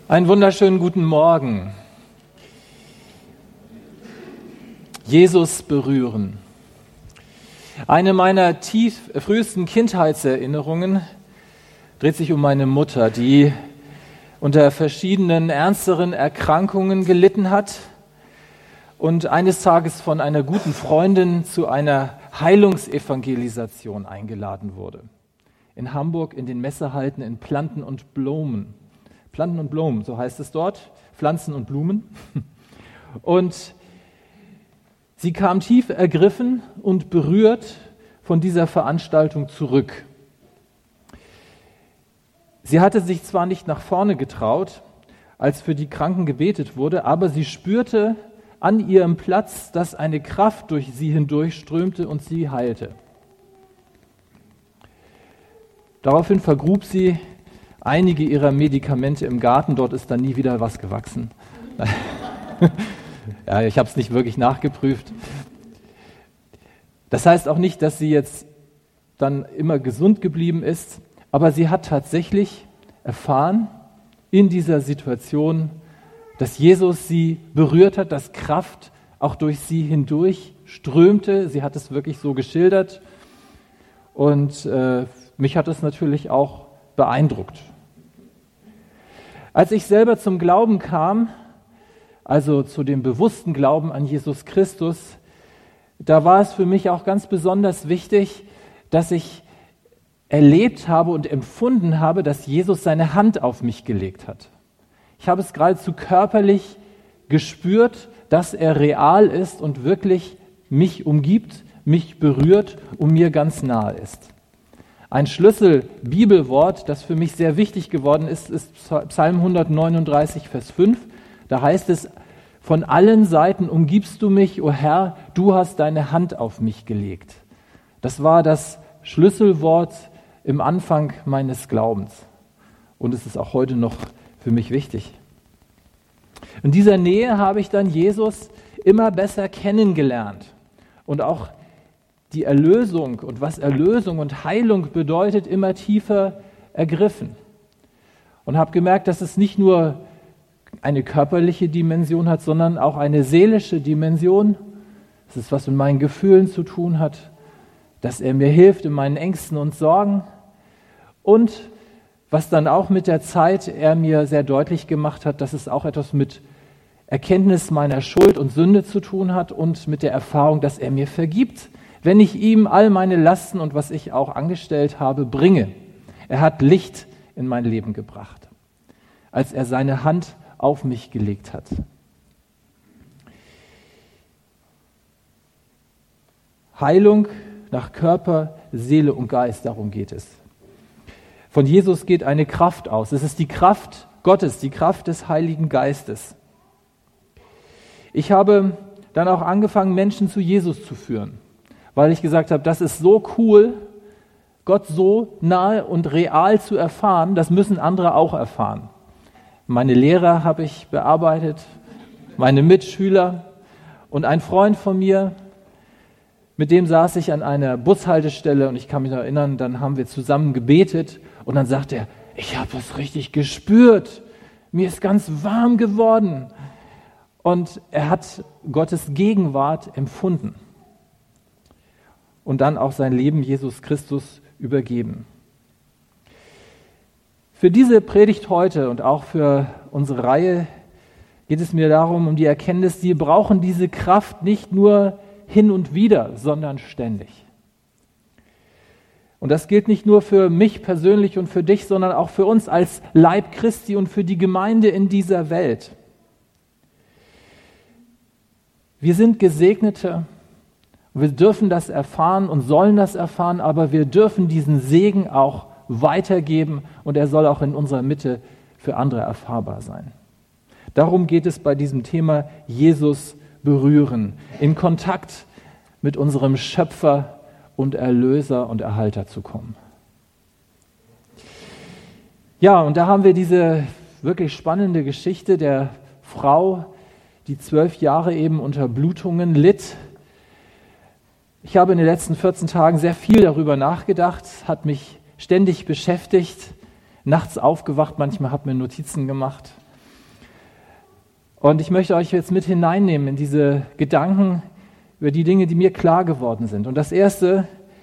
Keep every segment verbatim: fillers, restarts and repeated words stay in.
Einen wunderschönen guten Morgen. Jesus berühren. Eine meiner tief, frühesten Kindheitserinnerungen dreht sich um meine Mutter, die unter verschiedenen ernsteren Erkrankungen gelitten hat und eines Tages von einer guten Freundin zu einer Heilungsevangelisation eingeladen wurde. In Hamburg in den Messehallen in Planten und Blumen. Planten und Blumen, so heißt es dort, Pflanzen und Blumen. Und sie kam tief ergriffen und berührt von dieser Veranstaltung zurück. Sie hatte sich zwar nicht nach vorne getraut, als für die Kranken gebetet wurde, aber sie spürte an ihrem Platz, dass eine Kraft durch sie hindurchströmte und sie heilte. Daraufhin vergrub sie einige ihrer Medikamente im Garten, dort ist dann nie wieder was gewachsen. Ja, ich habe es nicht wirklich nachgeprüft. Das heißt auch nicht, dass sie jetzt dann immer gesund geblieben ist, aber sie hat tatsächlich erfahren in dieser Situation, dass Jesus sie berührt hat, dass Kraft auch durch sie hindurch strömte. Sie hat es wirklich so geschildert und äh, mich hat es natürlich auch beeindruckt. Als ich selber zum Glauben kam, also zu dem bewussten Glauben an Jesus Christus, da war es für mich auch ganz besonders wichtig, dass ich erlebt habe und empfunden habe, dass Jesus seine Hand auf mich gelegt hat. Ich habe es geradezu körperlich gespürt, dass er real ist und wirklich mich umgibt, mich berührt und mir ganz nahe ist. Ein Schlüssel-Bibelwort, das für mich sehr wichtig geworden ist, ist Psalm hundertneununddreißig, Vers fünf. Da heißt es, von allen Seiten umgibst du mich, o Herr, du hast deine Hand auf mich gelegt. Das war das Schlüsselwort im Anfang meines Glaubens. Und es ist auch heute noch für mich wichtig. In dieser Nähe habe ich dann Jesus immer besser kennengelernt und auch die Erlösung und was Erlösung und Heilung bedeutet, immer tiefer ergriffen. Und habe gemerkt, dass es nicht nur eine körperliche Dimension hat, sondern auch eine seelische Dimension. Das ist, was mit meinen Gefühlen zu tun hat, dass er mir hilft in meinen Ängsten und Sorgen. Und was dann auch mit der Zeit er mir sehr deutlich gemacht hat, dass es auch etwas mit Erkenntnis meiner Schuld und Sünde zu tun hat und mit der Erfahrung, dass er mir vergibt, wenn ich ihm all meine Lasten und was ich auch angestellt habe, bringe. Er hat Licht in mein Leben gebracht, als er seine Hand auf mich gelegt hat. Heilung nach Körper, Seele und Geist, darum geht es. Von Jesus geht eine Kraft aus. Es ist die Kraft Gottes, die Kraft des Heiligen Geistes. Ich habe dann auch angefangen, Menschen zu Jesus zu führen, weil ich gesagt habe, das ist so cool, Gott so nahe und real zu erfahren, das müssen andere auch erfahren. Meine Lehrer habe ich bearbeitet, meine Mitschüler und ein Freund von mir, mit dem saß ich an einer Bushaltestelle und ich kann mich noch erinnern, dann haben wir zusammen gebetet und dann sagt er, ich habe es richtig gespürt, mir ist ganz warm geworden. Und er hat Gottes Gegenwart empfunden und dann auch sein Leben Jesus Christus übergeben. Für diese Predigt heute und auch für unsere Reihe geht es mir darum, um die Erkenntnis, wir brauchen diese Kraft nicht nur hin und wieder, sondern ständig. Und das gilt nicht nur für mich persönlich und für dich, sondern auch für uns als Leib Christi und für die Gemeinde in dieser Welt. Wir sind Gesegnete, wir dürfen das erfahren und sollen das erfahren, aber wir dürfen diesen Segen auch weitergeben und er soll auch in unserer Mitte für andere erfahrbar sein. Darum geht es bei diesem Thema Jesus berühren, in Kontakt mit unserem Schöpfer und Erlöser und Erhalter zu kommen. Ja, und da haben wir diese wirklich spannende Geschichte der Frau, die zwölf Jahre eben unter Blutungen litt. Ich habe in den letzten vierzehn Tagen sehr viel darüber nachgedacht, hat mich ständig beschäftigt, nachts aufgewacht, manchmal habe mir Notizen gemacht Und ich möchte euch jetzt mit hineinnehmen in diese Gedanken über die Dinge, die mir klar geworden sind. Und das Erste,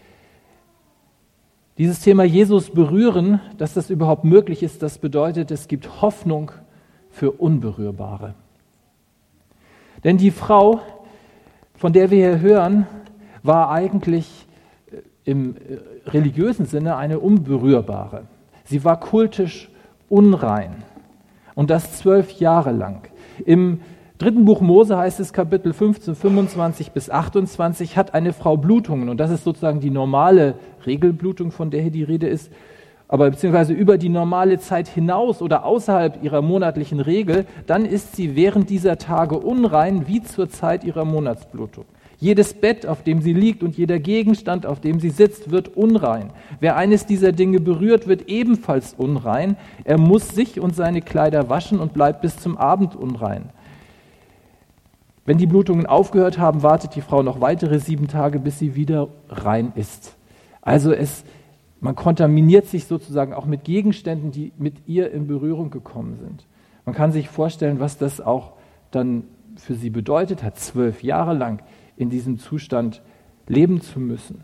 dieses Thema Jesus berühren, dass das überhaupt möglich ist, das bedeutet, es gibt Hoffnung für Unberührbare. Denn die Frau, von der wir hier hören, war eigentlich im religiösen Sinne eine Unberührbare. Sie war kultisch unrein und das zwölf Jahre lang. Im dritten Buch Mose heißt es Kapitel fünfzehn, fünfundzwanzig bis achtundzwanzig, hat eine Frau Blutungen und das ist sozusagen die normale Regelblutung, von der hier die Rede ist, aber beziehungsweise über die normale Zeit hinaus oder außerhalb ihrer monatlichen Regel, dann ist sie während dieser Tage unrein wie zur Zeit ihrer Monatsblutung. Jedes Bett, auf dem sie liegt und jeder Gegenstand, auf dem sie sitzt, wird unrein. Wer eines dieser Dinge berührt, wird ebenfalls unrein. Er muss sich und seine Kleider waschen und bleibt bis zum Abend unrein. Wenn die Blutungen aufgehört haben, wartet die Frau noch weitere sieben Tage, bis sie wieder rein ist. Also es, man kontaminiert sich sozusagen auch mit Gegenständen, die mit ihr in Berührung gekommen sind. Man kann sich vorstellen, was das auch dann für sie bedeutet hat, zwölf Jahre lang in diesem Zustand leben zu müssen.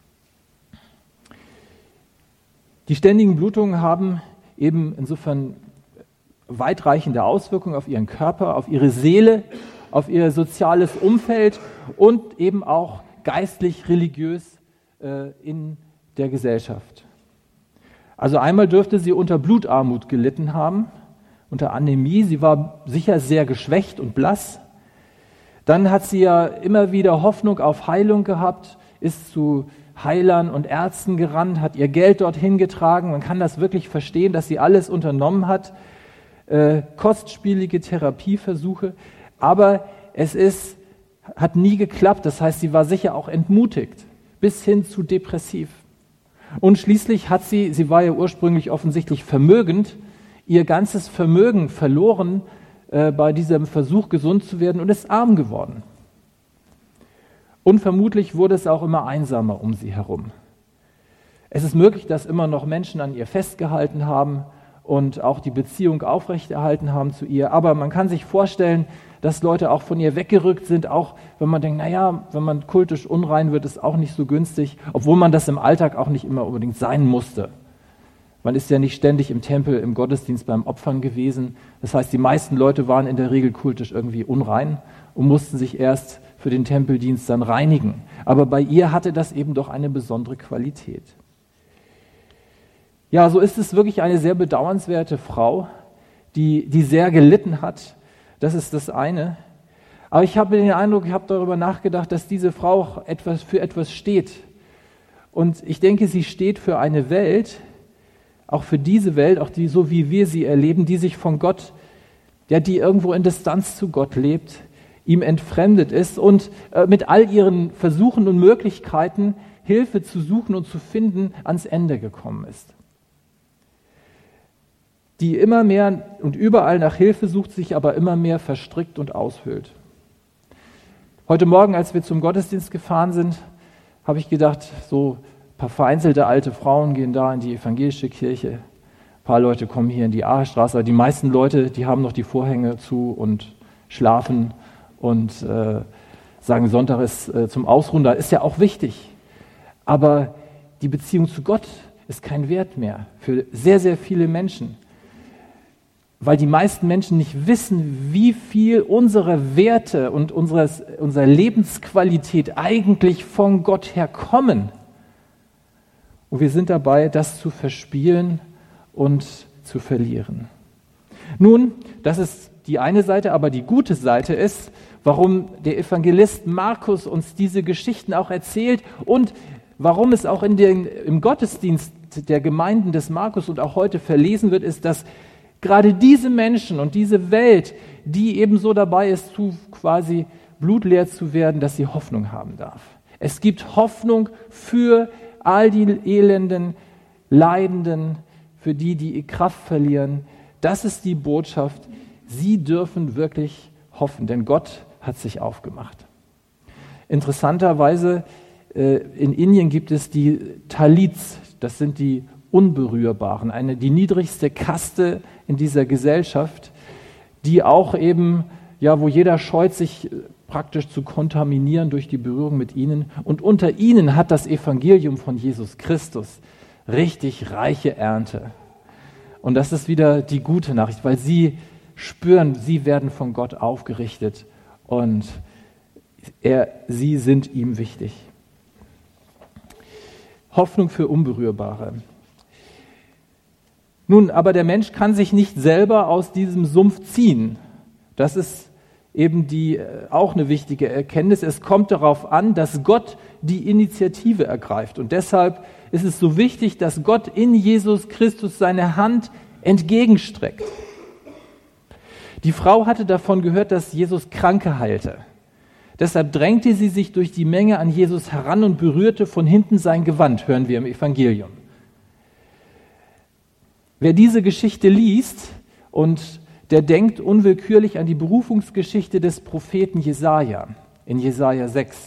Die ständigen Blutungen haben eben insofern weitreichende Auswirkungen auf ihren Körper, auf ihre Seele, auf ihr soziales Umfeld und eben auch geistlich, religiös äh, in der Gesellschaft. Also einmal dürfte sie unter Blutarmut gelitten haben, unter Anämie. Sie war sicher sehr geschwächt und blass. Dann hat sie ja immer wieder Hoffnung auf Heilung gehabt, ist zu Heilern und Ärzten gerannt, hat ihr Geld dorthin getragen. Man kann das wirklich verstehen, dass sie alles unternommen hat, äh, kostspielige Therapieversuche. Aber es ist, hat nie geklappt. Das heißt, sie war sicher auch entmutigt, bis hin zu depressiv. Und schließlich hat sie, sie war ja ursprünglich offensichtlich vermögend, ihr ganzes Vermögen verloren äh, bei diesem Versuch, gesund zu werden und ist arm geworden. Und vermutlich wurde es auch immer einsamer um sie herum. Es ist möglich, dass immer noch Menschen an ihr festgehalten haben und auch die Beziehung aufrechterhalten haben zu ihr. Aber man kann sich vorstellen, dass Leute auch von ihr weggerückt sind, auch wenn man denkt, naja, wenn man kultisch unrein wird, ist auch nicht so günstig, obwohl man das im Alltag auch nicht immer unbedingt sein musste. Man ist ja nicht ständig im Tempel, im Gottesdienst beim Opfern gewesen. Das heißt, die meisten Leute waren in der Regel kultisch irgendwie unrein und mussten sich erst für den Tempeldienst dann reinigen. Aber bei ihr hatte das eben doch eine besondere Qualität. Ja, so ist es wirklich eine sehr bedauernswerte Frau, die, die sehr gelitten hat. Das ist das eine. Aber ich habe den Eindruck, ich habe darüber nachgedacht, dass diese Frau auch etwas für etwas steht. Und ich denke, sie steht für eine Welt, auch für diese Welt, auch die, so wie wir sie erleben, die sich von Gott, ja, die irgendwo in Distanz zu Gott lebt, ihm entfremdet ist und äh, mit all ihren Versuchen und Möglichkeiten, Hilfe zu suchen und zu finden, ans Ende gekommen ist. Die immer mehr und überall nach Hilfe sucht, sich aber immer mehr verstrickt und aushöhlt. Heute Morgen, als wir zum Gottesdienst gefahren sind, habe ich gedacht, so ein paar vereinzelte alte Frauen gehen da in die evangelische Kirche, ein paar Leute kommen hier in die Ahestraße, aber die meisten Leute, die haben noch die Vorhänge zu und schlafen und äh, sagen, Sonntag ist äh, zum Ausruhen, da ist ja auch wichtig. Aber die Beziehung zu Gott ist kein Wert mehr für sehr, sehr viele Menschen. Weil die meisten Menschen nicht wissen, wie viel unsere Werte und unseres, unsere Lebensqualität eigentlich von Gott her kommen. Und wir sind dabei, das zu verspielen und zu verlieren. Nun, das ist die eine Seite, aber die gute Seite ist, warum der Evangelist Markus uns diese Geschichten auch erzählt und warum es auch in den, im Gottesdienst der Gemeinden des Markus und auch heute verlesen wird, ist, dass gerade diese Menschen und diese Welt, die ebenso dabei ist, zu quasi blutleer zu werden, dass sie Hoffnung haben darf. Es gibt Hoffnung für all die elenden, Leidenden, für die, die ihre Kraft verlieren. Das ist die Botschaft. Sie dürfen wirklich hoffen, denn Gott hat sich aufgemacht. Interessanterweise, in Indien gibt es die Dalits, das sind die Unberührbaren, eine, die niedrigste Kaste in dieser Gesellschaft, die auch eben ja, wo jeder scheut, sich praktisch zu kontaminieren durch die Berührung mit ihnen. Und unter ihnen hat das Evangelium von Jesus Christus richtig reiche Ernte. Und das ist wieder die gute Nachricht, weil sie spüren, sie werden von Gott aufgerichtet und er, sie sind ihm wichtig. Hoffnung für Unberührbare. Nun, aber der Mensch kann sich nicht selber aus diesem Sumpf ziehen. Das ist eben die, auch eine wichtige Erkenntnis. Es kommt darauf an, dass Gott die Initiative ergreift. Und deshalb ist es so wichtig, dass Gott in Jesus Christus seine Hand entgegenstreckt. Die Frau hatte davon gehört, dass Jesus Kranke heilte. Deshalb drängte sie sich durch die Menge an Jesus heran und berührte von hinten sein Gewand, hören wir im Evangelium. Wer diese Geschichte liest und der denkt unwillkürlich an die Berufungsgeschichte des Propheten Jesaja in Jesaja sechs.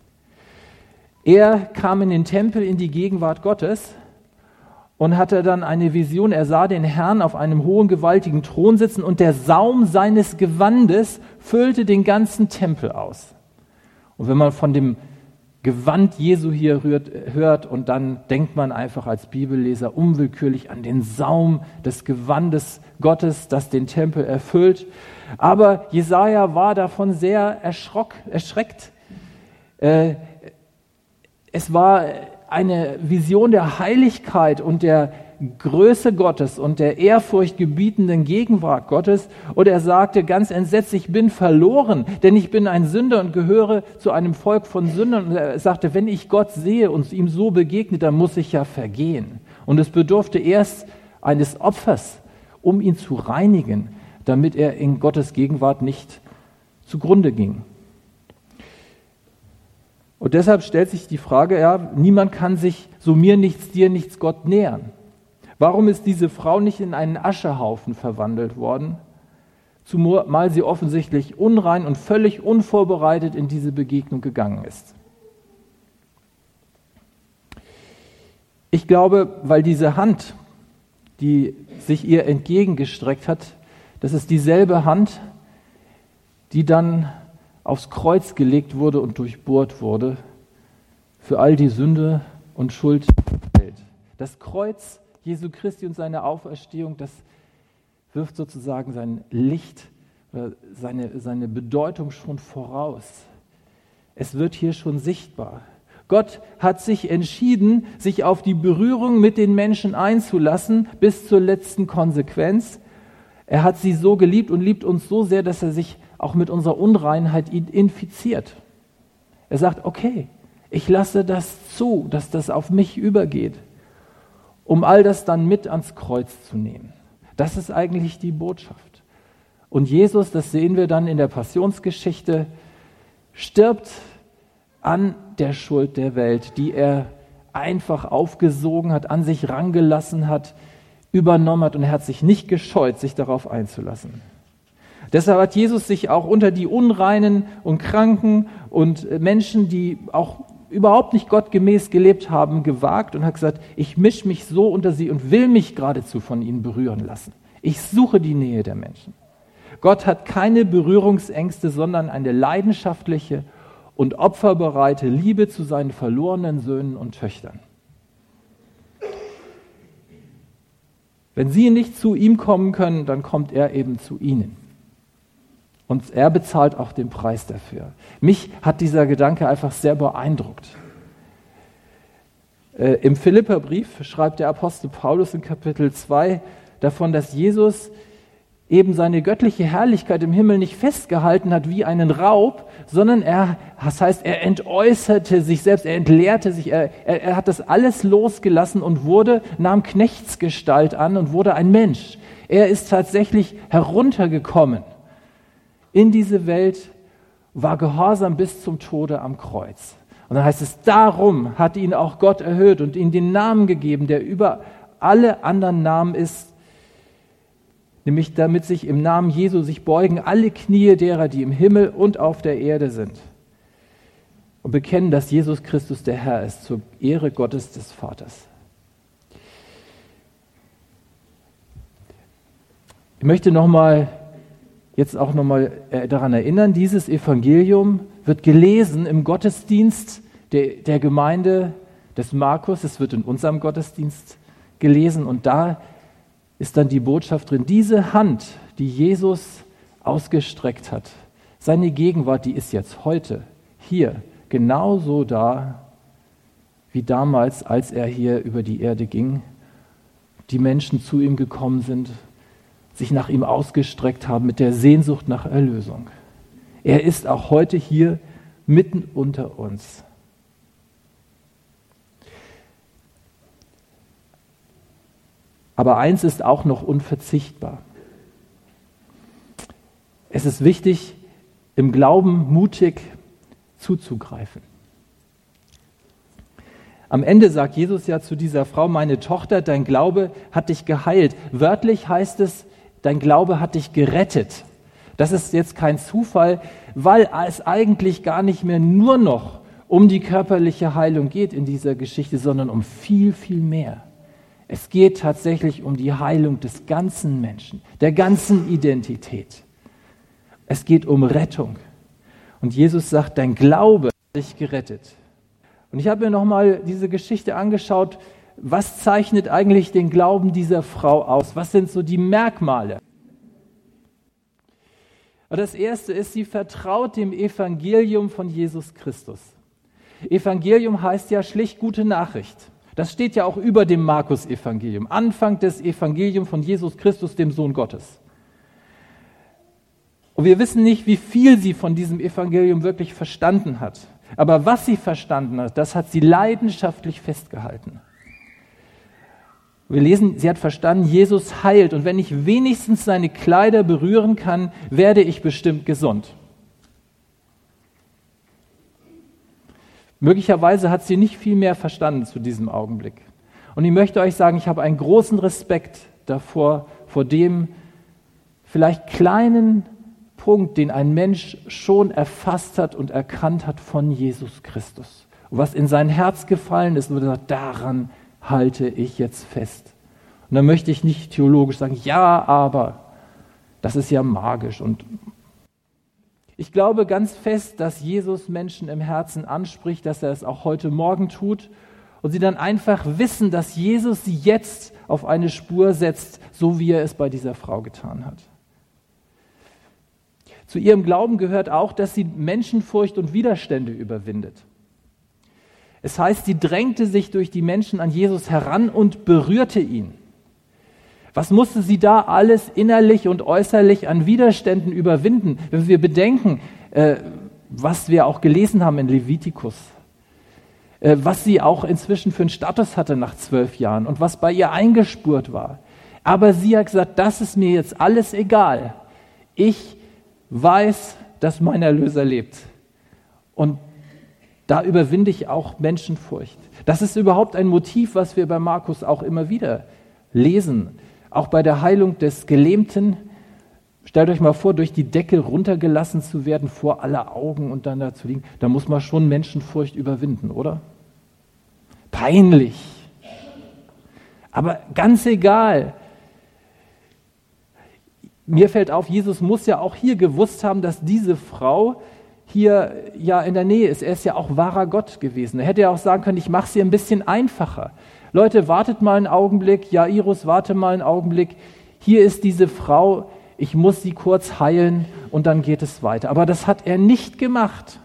Er kam in den Tempel in die Gegenwart Gottes und hatte dann eine Vision. Er sah den Herrn auf einem hohen, gewaltigen Thron sitzen und der Saum seines Gewandes füllte den ganzen Tempel aus. Und wenn man von dem Gewand Jesu hier rührt, hört und dann denkt man einfach als Bibelleser unwillkürlich an den Saum des Gewandes Gottes, das den Tempel erfüllt. Aber Jesaja war davon sehr erschrock, erschreckt. Äh, es war eine Vision der Heiligkeit und der Größe Gottes und der ehrfurchtgebietenden Gegenwart Gottes. Und er sagte ganz entsetzt, ich bin verloren, denn ich bin ein Sünder und gehöre zu einem Volk von Sündern. Und er sagte, wenn ich Gott sehe und ihm so begegne, dann muss ich ja vergehen. Und es bedurfte erst eines Opfers, um ihn zu reinigen, damit er in Gottes Gegenwart nicht zugrunde ging. Und deshalb stellt sich die Frage, ja, niemand kann sich so mir nichts, dir nichts Gott nähern. Warum ist diese Frau nicht in einen Aschehaufen verwandelt worden, zumal sie offensichtlich unrein und völlig unvorbereitet in diese Begegnung gegangen ist? Ich glaube, weil diese Hand, die sich ihr entgegengestreckt hat, das ist dieselbe Hand, die dann aufs Kreuz gelegt wurde und durchbohrt wurde für all die Sünde und Schuld der Welt. Das Kreuz Jesu Christi und seine Auferstehung, das wirft sozusagen sein Licht, seine, seine Bedeutung schon voraus. Es wird hier schon sichtbar. Gott hat sich entschieden, sich auf die Berührung mit den Menschen einzulassen, bis zur letzten Konsequenz. Er hat sie so geliebt und liebt uns so sehr, dass er sich auch mit unserer Unreinheit infiziert. Er sagt, okay, ich lasse das zu, dass das auf mich übergeht, um all das dann mit ans Kreuz zu nehmen. Das ist eigentlich die Botschaft. Und Jesus, das sehen wir dann in der Passionsgeschichte, stirbt an der Schuld der Welt, die er einfach aufgesogen hat, an sich rangelassen hat, übernommen hat und er hat sich nicht gescheut, sich darauf einzulassen. Deshalb hat Jesus sich auch unter die Unreinen und Kranken und Menschen, die auch überhaupt nicht gottgemäß gelebt haben, gewagt und hat gesagt, ich mische mich so unter sie und will mich geradezu von ihnen berühren lassen. Ich suche die Nähe der Menschen. Gott hat keine Berührungsängste, sondern eine leidenschaftliche und opferbereite Liebe zu seinen verlorenen Söhnen und Töchtern. Wenn sie nicht zu ihm kommen können, dann kommt er eben zu ihnen. Und er bezahlt auch den Preis dafür. Mich hat dieser Gedanke einfach sehr beeindruckt. Äh, Im Philipperbrief schreibt der Apostel Paulus in Kapitel zwei davon, dass Jesus eben seine göttliche Herrlichkeit im Himmel nicht festgehalten hat wie einen Raub, sondern er, das heißt, er entäußerte sich selbst, er entleerte sich, er, er, er hat das alles losgelassen und wurde, nahm Knechtsgestalt an und wurde ein Mensch. Er ist tatsächlich heruntergekommen in diese Welt, war gehorsam bis zum Tode am Kreuz. Und dann heißt es, darum hat ihn auch Gott erhöht und ihm den Namen gegeben, der über alle anderen Namen ist, nämlich damit sich im Namen Jesu sich beugen alle Knie derer, die im Himmel und auf der Erde sind und bekennen, dass Jesus Christus der Herr ist, zur Ehre Gottes des Vaters. Ich möchte nochmal jetzt auch nochmal daran erinnern, dieses Evangelium wird gelesen im Gottesdienst der, der Gemeinde des Markus. Es wird in unserem Gottesdienst gelesen und da ist dann die Botschaft drin, diese Hand, die Jesus ausgestreckt hat, seine Gegenwart, die ist jetzt heute hier genauso da wie damals, als er hier über die Erde ging, die Menschen zu ihm gekommen sind, sich nach ihm ausgestreckt haben mit der Sehnsucht nach Erlösung. Er ist auch heute hier mitten unter uns. Aber eins ist auch noch unverzichtbar. Es ist wichtig, im Glauben mutig zuzugreifen. Am Ende sagt Jesus ja zu dieser Frau, meine Tochter, dein Glaube hat dich geheilt. Wörtlich heißt es, dein Glaube hat dich gerettet. Das ist jetzt kein Zufall, weil es eigentlich gar nicht mehr nur noch um die körperliche Heilung geht in dieser Geschichte, sondern um viel, viel mehr. Es geht tatsächlich um die Heilung des ganzen Menschen, der ganzen Identität. Es geht um Rettung. Und Jesus sagt, dein Glaube hat dich gerettet. Und ich habe mir nochmal diese Geschichte angeschaut, was zeichnet eigentlich den Glauben dieser Frau aus? Was sind so die Merkmale? Und das erste ist, sie vertraut dem Evangelium von Jesus Christus. Evangelium heißt ja schlicht gute Nachricht. Das steht ja auch über dem Markus-Evangelium. Anfang des Evangeliums von Jesus Christus, dem Sohn Gottes. Und wir wissen nicht, wie viel sie von diesem Evangelium wirklich verstanden hat. Aber was sie verstanden hat, das hat sie leidenschaftlich festgehalten. Wir lesen, sie hat verstanden, Jesus heilt. Und wenn ich wenigstens seine Kleider berühren kann, werde ich bestimmt gesund. Möglicherweise hat sie nicht viel mehr verstanden zu diesem Augenblick. Und ich möchte euch sagen, ich habe einen großen Respekt davor, vor dem vielleicht kleinen Punkt, den ein Mensch schon erfasst hat und erkannt hat von Jesus Christus. Und was in sein Herz gefallen ist, und er sagt, daran halte ich jetzt fest. Und dann möchte ich nicht theologisch sagen, ja, aber das ist ja magisch. Und ich glaube ganz fest, dass Jesus Menschen im Herzen anspricht, dass er es auch heute Morgen tut und sie dann einfach wissen, dass Jesus sie jetzt auf eine Spur setzt, so wie er es bei dieser Frau getan hat. Zu ihrem Glauben gehört auch, dass sie Menschenfurcht und Widerstände überwindet. Es heißt, sie drängte sich durch die Menschen an Jesus heran und berührte ihn. Was musste sie da alles innerlich und äußerlich an Widerständen überwinden? Wenn wir bedenken, äh, was wir auch gelesen haben in Levitikus, äh, was sie auch inzwischen für einen Status hatte nach zwölf Jahren und was bei ihr eingespurt war. Aber sie hat gesagt, das ist mir jetzt alles egal. Ich weiß, dass mein Erlöser lebt. Und da überwinde ich auch Menschenfurcht. Das ist überhaupt ein Motiv, was wir bei Markus auch immer wieder lesen. Auch bei der Heilung des Gelähmten. Stellt euch mal vor, durch die Decke runtergelassen zu werden vor aller Augen und dann da zu liegen. Da muss man schon Menschenfurcht überwinden, oder? Peinlich. Aber ganz egal. Mir fällt auf, Jesus muss ja auch hier gewusst haben, dass diese Frau hier ja in der Nähe ist. Er ist ja auch wahrer Gott gewesen. Er hätte ja auch sagen können, ich mache es ihr ein bisschen einfacher. Leute, wartet mal einen Augenblick. Jairus, warte mal einen Augenblick. Hier ist diese Frau, ich muss sie kurz heilen und dann geht es weiter. Aber das hat er nicht gemacht.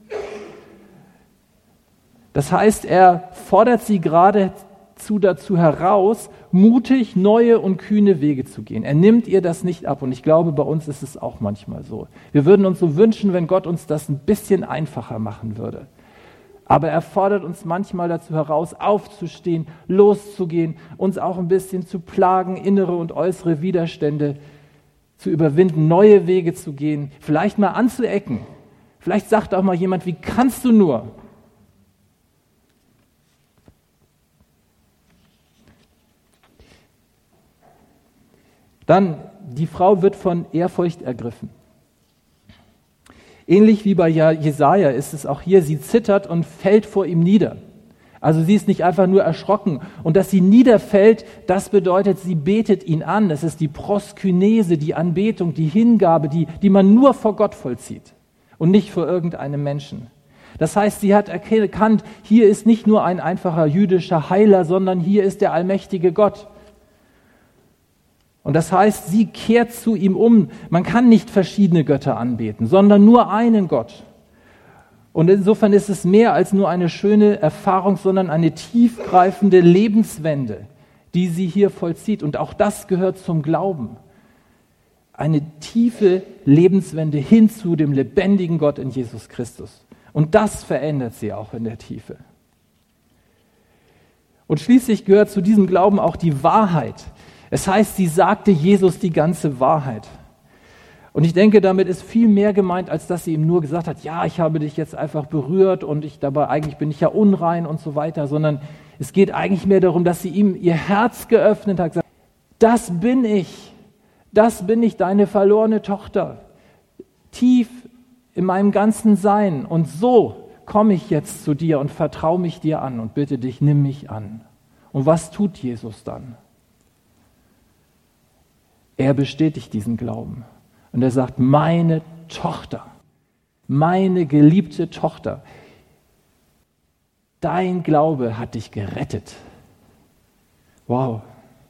Das heißt, er fordert sie geradezu dazu heraus, mutig neue und kühne Wege zu gehen. Er nimmt ihr das nicht ab und ich glaube, bei uns ist es auch manchmal so. Wir würden uns so wünschen, wenn Gott uns das ein bisschen einfacher machen würde. Aber er fordert uns manchmal dazu heraus, aufzustehen, loszugehen, uns auch ein bisschen zu plagen, innere und äußere Widerstände zu überwinden, neue Wege zu gehen, vielleicht mal anzuecken. Vielleicht sagt auch mal jemand, wie kannst du nur? Dann, die Frau wird von Ehrfurcht ergriffen. Ähnlich wie bei Jesaja ist es auch hier, sie zittert und fällt vor ihm nieder. Also sie ist nicht einfach nur erschrocken. Und dass sie niederfällt, das bedeutet, sie betet ihn an. Es ist die Proskynese, die Anbetung, die Hingabe, die, die man nur vor Gott vollzieht und nicht vor irgendeinem Menschen. Das heißt, sie hat erkannt, hier ist nicht nur ein einfacher jüdischer Heiler, sondern hier ist der allmächtige Gott. Und das heißt, sie kehrt zu ihm um. Man kann nicht verschiedene Götter anbeten, sondern nur einen Gott. Und insofern ist es mehr als nur eine schöne Erfahrung, sondern eine tiefgreifende Lebenswende, die sie hier vollzieht. Und auch das gehört zum Glauben. Eine tiefe Lebenswende hin zu dem lebendigen Gott in Jesus Christus. Und das verändert sie auch in der Tiefe. Und schließlich gehört zu diesem Glauben auch die Wahrheit. Es heißt, sie sagte Jesus die ganze Wahrheit. Und ich denke, damit ist viel mehr gemeint, als dass sie ihm nur gesagt hat, ja, ich habe dich jetzt einfach berührt und ich dabei eigentlich bin ich ja unrein und so weiter, sondern es geht eigentlich mehr darum, dass sie ihm ihr Herz geöffnet hat, gesagt, das bin ich, das bin ich, deine verlorene Tochter, tief in meinem ganzen Sein. Und so komme ich jetzt zu dir und vertraue mich dir an und bitte dich, nimm mich an. Und was tut Jesus dann? Er bestätigt diesen Glauben. Und er sagt, meine Tochter, meine geliebte Tochter, dein Glaube hat dich gerettet. Wow.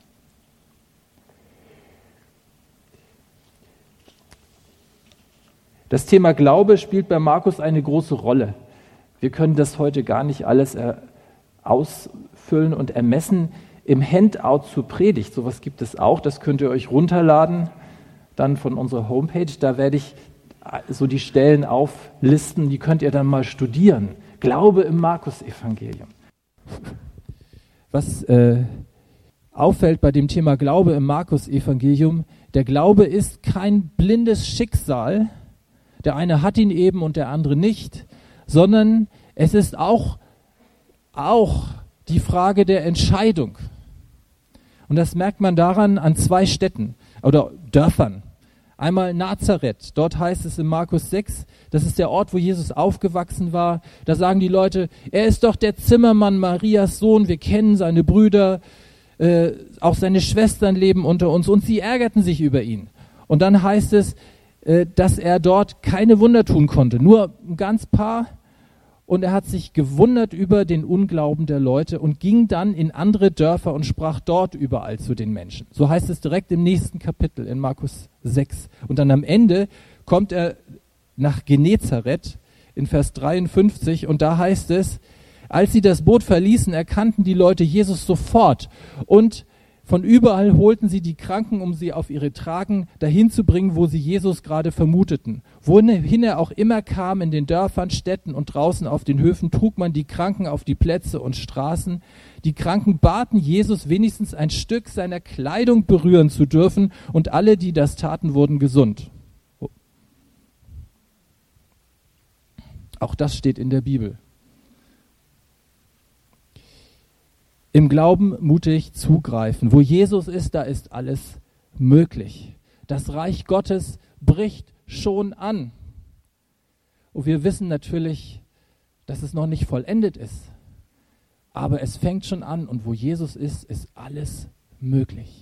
Das Thema Glaube spielt bei Markus eine große Rolle. Wir können das heute gar nicht alles er- ausfüllen und ermessen. Im Handout zur Predigt, sowas gibt es auch, das könnt ihr euch runterladen, dann von unserer Homepage, da werde ich so die Stellen auflisten, die könnt ihr dann mal studieren. Glaube im Markus-Evangelium. Was äh, auffällt bei dem Thema Glaube im Markus-Evangelium, der Glaube ist kein blindes Schicksal, der eine hat ihn eben und der andere nicht, sondern es ist auch, auch die Frage der Entscheidung. Und das merkt man daran an zwei Städten oder Dörfern. Einmal Nazareth, dort heißt es in Markus sechs, das ist der Ort, wo Jesus aufgewachsen war. Da sagen die Leute, er ist doch der Zimmermann Marias Sohn, wir kennen seine Brüder, äh, auch seine Schwestern leben unter uns und sie ärgerten sich über ihn. Und dann heißt es, äh, dass er dort keine Wunder tun konnte, nur ein ganz paar. Und er hat sich gewundert über den Unglauben der Leute und ging dann in andere Dörfer und sprach dort überall zu den Menschen. So heißt es direkt im nächsten Kapitel in Markus sechs. Und dann am Ende kommt er nach Genezareth in Vers dreiundfünfzig und da heißt es, als sie das Boot verließen, erkannten die Leute Jesus sofort und von überall holten sie die Kranken, um sie auf ihre Tragen dahin zu bringen, wo sie Jesus gerade vermuteten. Wohin er auch immer kam, in den Dörfern, Städten und draußen auf den Höfen, trug man die Kranken auf die Plätze und Straßen. Die Kranken baten Jesus, wenigstens ein Stück seiner Kleidung berühren zu dürfen, und alle, die das taten, wurden gesund. Auch das steht in der Bibel. Im Glauben mutig zugreifen. Wo Jesus ist, da ist alles möglich. Das Reich Gottes bricht schon an. Und wir wissen natürlich, dass es noch nicht vollendet ist. Aber es fängt schon an und wo Jesus ist, ist alles möglich.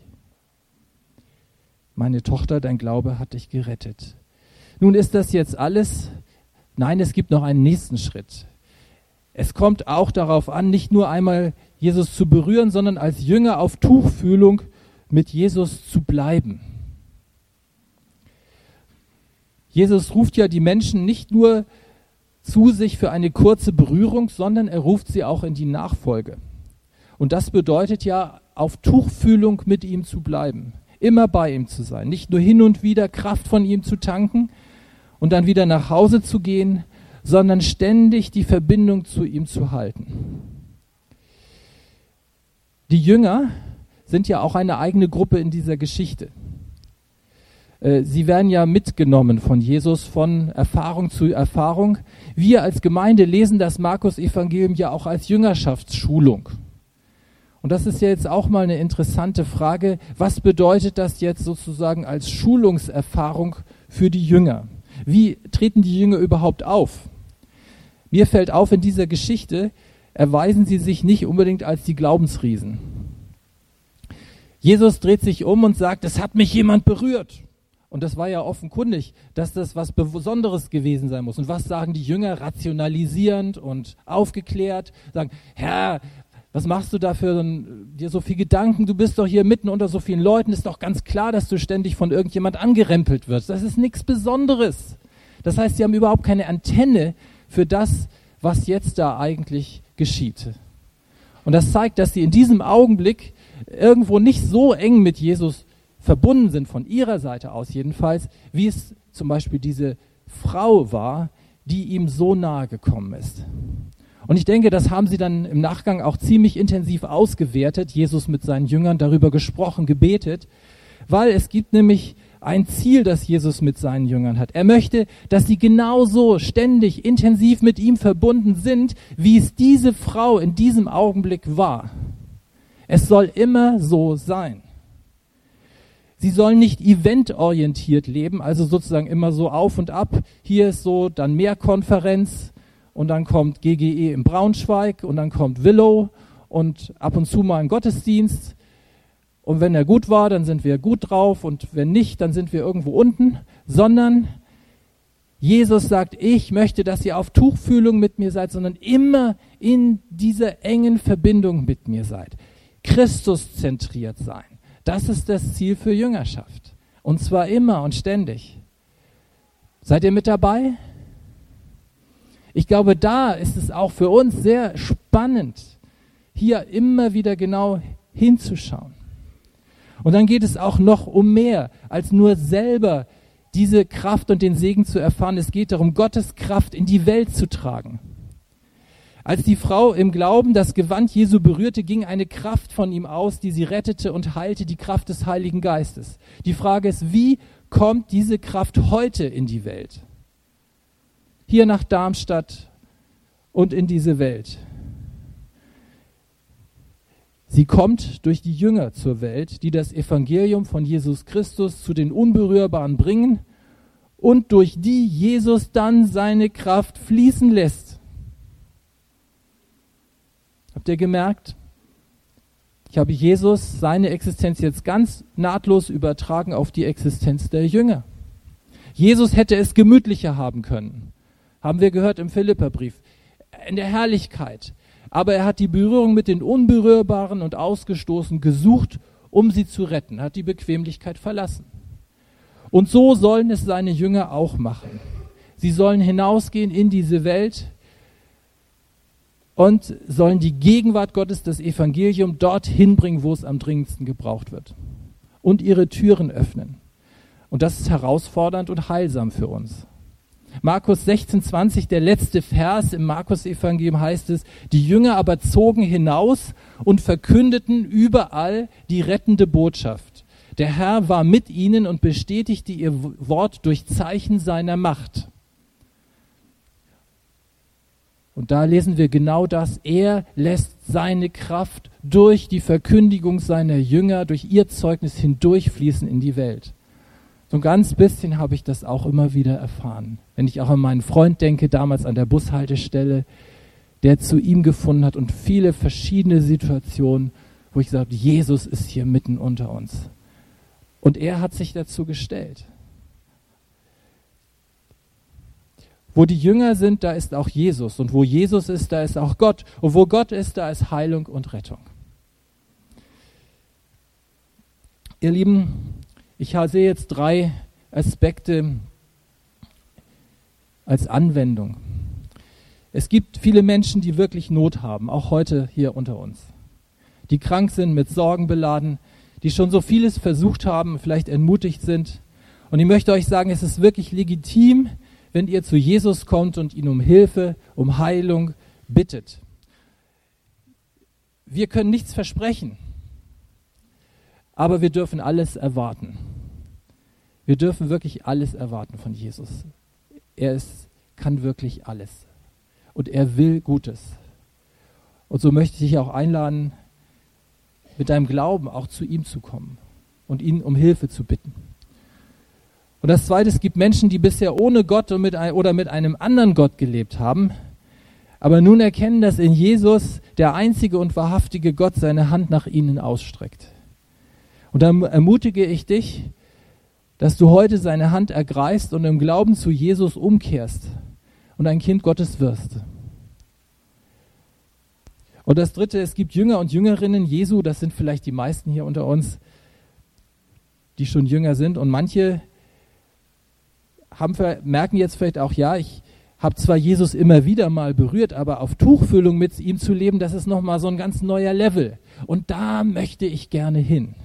Meine Tochter, dein Glaube hat dich gerettet. Nun ist das jetzt alles? Nein, es gibt noch einen nächsten Schritt. Es kommt auch darauf an, nicht nur einmal Jesus zu berühren, sondern als Jünger auf Tuchfühlung mit Jesus zu bleiben. Jesus ruft ja die Menschen nicht nur zu sich für eine kurze Berührung, sondern er ruft sie auch in die Nachfolge. Und das bedeutet ja, auf Tuchfühlung mit ihm zu bleiben, immer bei ihm zu sein, nicht nur hin und wieder Kraft von ihm zu tanken und dann wieder nach Hause zu gehen, sondern ständig die Verbindung zu ihm zu halten. Die Jünger sind ja auch eine eigene Gruppe in dieser Geschichte. Sie werden ja mitgenommen von Jesus von Erfahrung zu Erfahrung. Wir als Gemeinde lesen das Markus-Evangelium ja auch als Jüngerschaftsschulung. Und das ist ja jetzt auch mal eine interessante Frage. Was bedeutet das jetzt sozusagen als Schulungserfahrung für die Jünger? Wie treten die Jünger überhaupt auf? Mir fällt auf in dieser Geschichte, erweisen sie sich nicht unbedingt als die Glaubensriesen. Jesus dreht sich um und sagt, es hat mich jemand berührt. Und das war ja offenkundig, dass das was Besonderes gewesen sein muss. Und was sagen die Jünger? Rationalisierend und aufgeklärt. Sagen, Herr, was machst du da für dir so viel Gedanken? Du bist doch hier mitten unter so vielen Leuten. Ist doch ganz klar, dass du ständig von irgendjemand angerempelt wirst. Das ist nichts Besonderes. Das heißt, sie haben überhaupt keine Antenne für das, was jetzt da eigentlich geschieht. Und das zeigt, dass sie in diesem Augenblick irgendwo nicht so eng mit Jesus verbunden sind, von ihrer Seite aus jedenfalls, wie es zum Beispiel diese Frau war, die ihm so nahe gekommen ist. Und ich denke, das haben sie dann im Nachgang auch ziemlich intensiv ausgewertet, Jesus mit seinen Jüngern darüber gesprochen, gebetet, weil es gibt nämlich ein Ziel, das Jesus mit seinen Jüngern hat. Er möchte, dass sie genauso ständig, intensiv mit ihm verbunden sind, wie es diese Frau in diesem Augenblick war. Es soll immer so sein. Sie sollen nicht eventorientiert leben, also sozusagen immer so auf und ab. Hier ist so, dann Mehrkonferenz und dann kommt G G E in Braunschweig und dann kommt Willow und ab und zu mal ein Gottesdienst. Und wenn er gut war, dann sind wir gut drauf und wenn nicht, dann sind wir irgendwo unten. Sondern Jesus sagt, ich möchte, dass ihr auf Tuchfühlung mit mir seid, sondern immer in dieser engen Verbindung mit mir seid. Christus zentriert sein. Das ist das Ziel für Jüngerschaft. Und zwar immer und ständig. Seid ihr mit dabei? Ich glaube, da ist es auch für uns sehr spannend, hier immer wieder genau hinzuschauen. Und dann geht es auch noch um mehr, als nur selber diese Kraft und den Segen zu erfahren. Es geht darum, Gottes Kraft in die Welt zu tragen. Als die Frau im Glauben das Gewand Jesu berührte, ging eine Kraft von ihm aus, die sie rettete und heilte, die Kraft des Heiligen Geistes. Die Frage ist, wie kommt diese Kraft heute in die Welt? Hier nach Darmstadt und in diese Welt. Sie kommt durch die Jünger zur Welt, die das Evangelium von Jesus Christus zu den Unberührbaren bringen und durch die Jesus dann seine Kraft fließen lässt. Habt ihr gemerkt? Ich habe Jesus, seine Existenz jetzt ganz nahtlos übertragen auf die Existenz der Jünger. Jesus hätte es gemütlicher haben können. Haben wir gehört im Philipperbrief. In der Herrlichkeit. Aber er hat die Berührung mit den Unberührbaren und Ausgestoßenen gesucht, um sie zu retten. Er hat die Bequemlichkeit verlassen. Und so sollen es seine Jünger auch machen. Sie sollen hinausgehen in diese Welt und sollen die Gegenwart Gottes, das Evangelium, dorthin bringen, wo es am dringendsten gebraucht wird. Und ihre Türen öffnen. Und das ist herausfordernd und heilsam für uns. Markus sechzehn zwanzig, der letzte Vers im Markus-Evangelium heißt es, die Jünger aber zogen hinaus und verkündeten überall die rettende Botschaft. Der Herr war mit ihnen und bestätigte ihr Wort durch Zeichen seiner Macht. Und da lesen wir genau das. Er lässt seine Kraft durch die Verkündigung seiner Jünger, durch ihr Zeugnis hindurchfließen in die Welt. So ein ganz bisschen habe ich das auch immer wieder erfahren. Wenn ich auch an meinen Freund denke, damals an der Bushaltestelle, der zu ihm gefunden hat und viele verschiedene Situationen, wo ich gesagt habe, Jesus ist hier mitten unter uns. Und er hat sich dazu gestellt. Wo die Jünger sind, da ist auch Jesus. Und wo Jesus ist, da ist auch Gott. Und wo Gott ist, da ist Heilung und Rettung. Ihr Lieben, ich sehe jetzt drei Aspekte als Anwendung. Es gibt viele Menschen, die wirklich Not haben, auch heute hier unter uns. Die krank sind, mit Sorgen beladen, die schon so vieles versucht haben, vielleicht entmutigt sind. Und ich möchte euch sagen, es ist wirklich legitim, wenn ihr zu Jesus kommt und ihn um Hilfe, um Heilung bittet. Wir können nichts versprechen, aber wir dürfen alles erwarten. Wir dürfen wirklich alles erwarten von Jesus. Er ist, kann wirklich alles. Und er will Gutes. Und so möchte ich dich auch einladen, mit deinem Glauben auch zu ihm zu kommen und ihn um Hilfe zu bitten. Und das Zweite, es gibt Menschen, die bisher ohne Gott und mit ein, oder mit einem anderen Gott gelebt haben, aber nun erkennen, dass in Jesus der einzige und wahrhaftige Gott seine Hand nach ihnen ausstreckt. Und dann ermutige ich dich, dass du heute seine Hand ergreifst und im Glauben zu Jesus umkehrst und ein Kind Gottes wirst. Und das Dritte, es gibt Jünger und Jüngerinnen Jesu, das sind vielleicht die meisten hier unter uns, die schon Jünger sind. Und manche haben, merken jetzt vielleicht auch, ja, ich habe zwar Jesus immer wieder mal berührt, aber auf Tuchfühlung mit ihm zu leben, das ist nochmal so ein ganz neuer Level. Und da möchte ich gerne hin.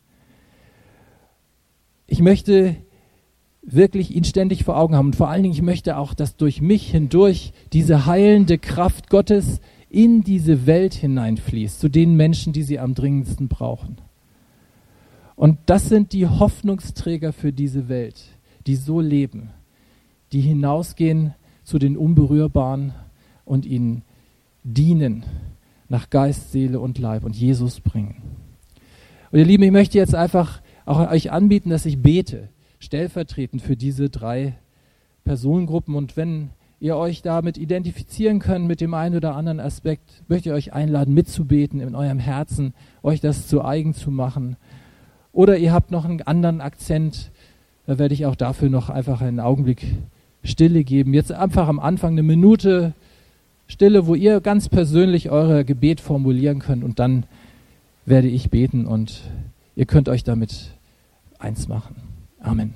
Ich möchte wirklich ihn ständig vor Augen haben. Und vor allen Dingen, ich möchte auch, dass durch mich hindurch diese heilende Kraft Gottes in diese Welt hineinfließt, zu den Menschen, die sie am dringendsten brauchen. Und das sind die Hoffnungsträger für diese Welt, die so leben, die hinausgehen zu den Unberührbaren und ihnen dienen nach Geist, Seele und Leib und Jesus bringen. Und ihr Lieben, ich möchte jetzt einfach auch euch anbieten, dass ich bete, stellvertretend für diese drei Personengruppen. Und wenn ihr euch damit identifizieren könnt mit dem einen oder anderen Aspekt, möchte ich euch einladen, mitzubeten in eurem Herzen, euch das zu eigen zu machen. Oder ihr habt noch einen anderen Akzent, da werde ich auch dafür noch einfach einen Augenblick Stille geben. Jetzt einfach am Anfang eine Minute Stille, wo ihr ganz persönlich euer Gebet formulieren könnt und dann werde ich beten und ihr könnt euch damit eins machen. Amen.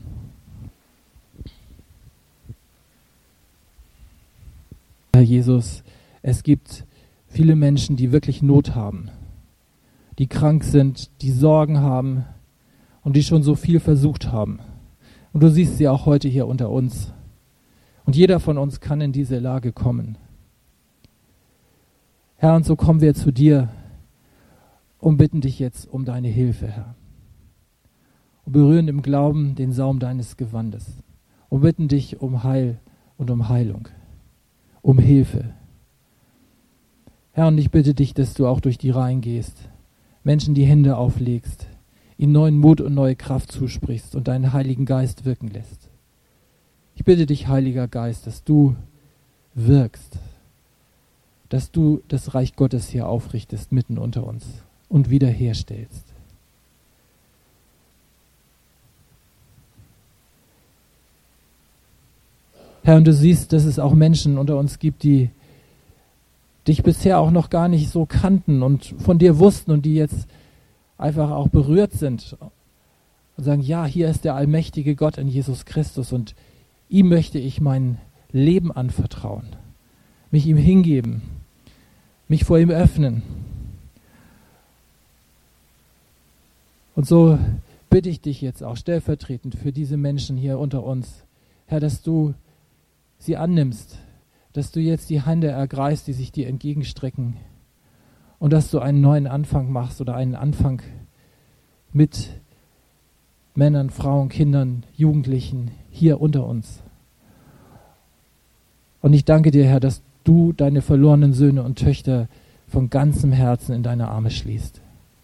Herr Jesus, es gibt viele Menschen, die wirklich Not haben, die krank sind, die Sorgen haben und die schon so viel versucht haben. Und du siehst sie auch heute hier unter uns. Und jeder von uns kann in diese Lage kommen. Herr, und so kommen wir zu dir und bitten dich jetzt um deine Hilfe, Herr. Und berühren im Glauben den Saum deines Gewandes. Und bitten dich um Heil und um Heilung, um Hilfe. Herr, und ich bitte dich, dass du auch durch die Reihen gehst, Menschen die Hände auflegst, ihnen neuen Mut und neue Kraft zusprichst und deinen Heiligen Geist wirken lässt. Ich bitte dich, Heiliger Geist, dass du wirkst, dass du das Reich Gottes hier aufrichtest mitten unter uns und wiederherstellst. Herr, und du siehst, dass es auch Menschen unter uns gibt, die dich bisher auch noch gar nicht so kannten und von dir wussten und die jetzt einfach auch berührt sind und sagen, ja, hier ist der allmächtige Gott in Jesus Christus und ihm möchte ich mein Leben anvertrauen, mich ihm hingeben, mich vor ihm öffnen. Und so bitte ich dich jetzt auch stellvertretend für diese Menschen hier unter uns, Herr, dass du sie annimmst, dass du jetzt die Hände ergreifst, die sich dir entgegenstrecken und dass du einen neuen Anfang machst oder einen Anfang mit Männern, Frauen, Kindern, Jugendlichen hier unter uns. Und ich danke dir, Herr, dass du deine verlorenen Söhne und Töchter von ganzem Herzen in deine Arme schließt.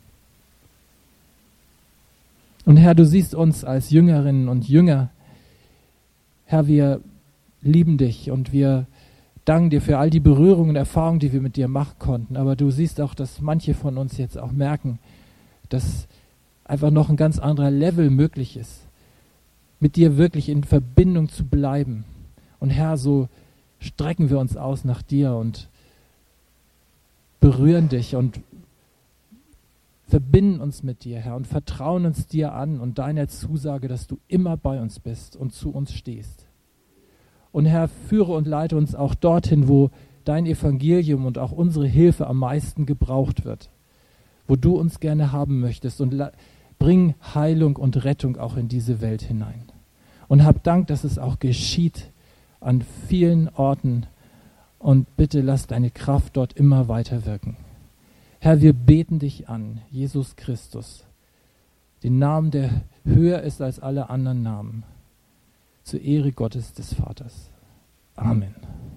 Und Herr, du siehst uns als Jüngerinnen und Jünger. Herr, wir lieben dich und wir danken dir für all die Berührungen und Erfahrungen, die wir mit dir machen konnten. Aber du siehst auch, dass manche von uns jetzt auch merken, dass einfach noch ein ganz anderer Level möglich ist, mit dir wirklich in Verbindung zu bleiben. Und Herr, so strecken wir uns aus nach dir und berühren dich und verbinden uns mit dir, Herr, und vertrauen uns dir an und deiner Zusage, dass du immer bei uns bist und zu uns stehst. Und Herr, führe und leite uns auch dorthin, wo dein Evangelium und auch unsere Hilfe am meisten gebraucht wird, wo du uns gerne haben möchtest und la- bring Heilung und Rettung auch in diese Welt hinein. Und hab Dank, dass es auch geschieht an vielen Orten und bitte lass deine Kraft dort immer weiter wirken. Herr, wir beten dich an, Jesus Christus, den Namen, der höher ist als alle anderen Namen, zur Ehre Gottes des Vaters. Amen.